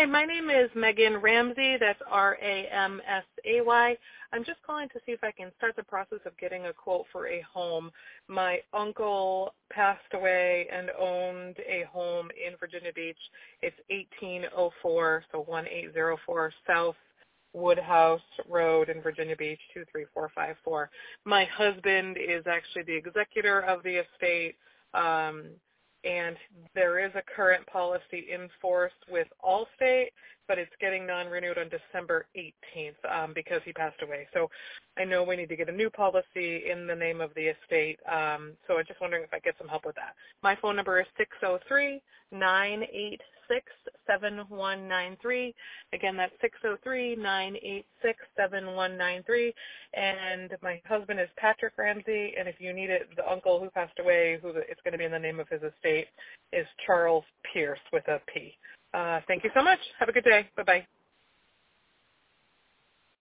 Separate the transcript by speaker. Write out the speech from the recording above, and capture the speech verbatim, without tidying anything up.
Speaker 1: Hi, my name is Megan Ramsey. That's R A M S A Y. I'm just calling to see if I can start the process of getting a quote for a home. My uncle passed away and owned a home in Virginia Beach. It's eighteen oh four, so one eight oh four South Woodhouse Road in Virginia Beach, two three four five four. My husband is actually the executor of the estate. Um, and there is a current policy in force with Allstate, but it's getting non-renewed on December eighteenth um, because he passed away. So I know we need to get a new policy in the name of the estate, um, so I'm just wondering if I get some help with that. My phone number is six oh three, nine eight six, seven one nine three. Again, that's six oh three, nine eight six, seven one nine three. And my husband is Patrick Ramsey, and if you need it, the uncle who passed away, who it's going to be in the name of his estate, is Charles Pierce with a P. Uh, thank you so much. Have a good day. Bye-bye.